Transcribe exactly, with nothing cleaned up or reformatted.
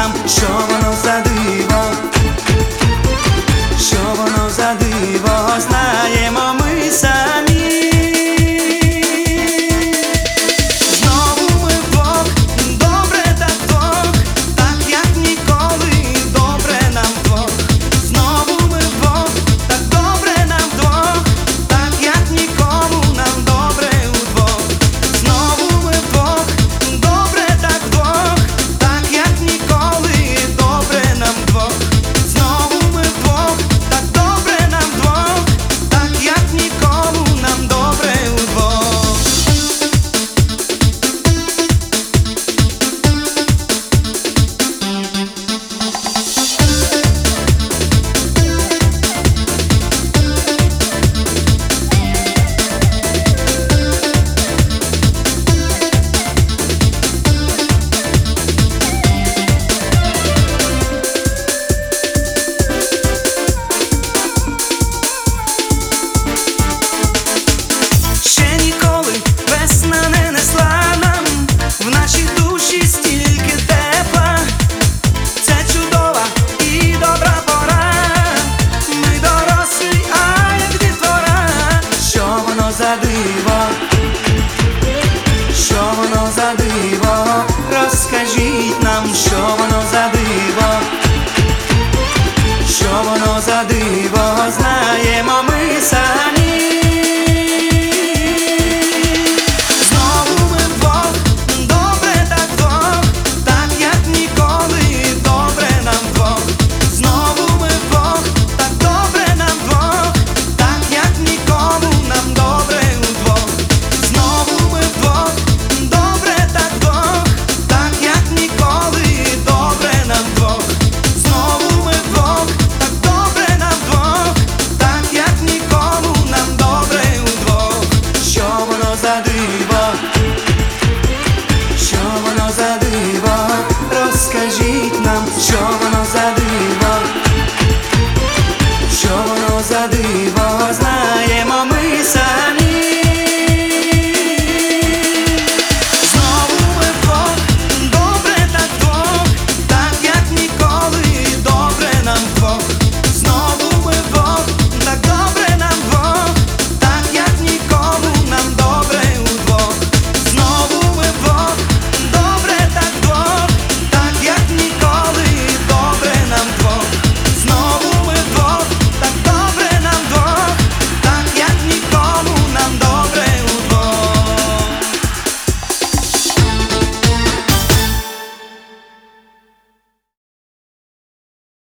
нам, що воно за диво, що воно за диво, знаємо ми самі. Знову ми вдвох, добре так вдвох, так як ніколи, добре нам вдвох. Знову ми вдвох, так добре нам вдвох, так як нікому нам добре удвох. Знову ми вдвох, добре так вдвох, так як ніколи, добре нам вдвох. Знову ми вдвох, так добре нам вдвох, так як нікому нам добре удвох. Ще ніколи весна не несла нам в нашій душі стільки тепла. Це чудова і добра пора. Ми дорослі, а як дітвора. Що воно за диво, що воно за диво, розкажіть нам, що воно за диво, що воно за диво, знаємо ми самі. Знову ми вдвох, добре так вдвох, так як ніколи, добре нам вдвох. Знову ми вдвох, так добре нам вдвох, так як нікому нам добре удвох. Знову ми вдвох, добре так вдвох, так як ніколи, добре нам вдвох. Знову ми вдвох, так добре нам вдвох, так як нікому нам добре удвох. Що воно за диво, що воно за диво, розкажіть нам, що воно за диво.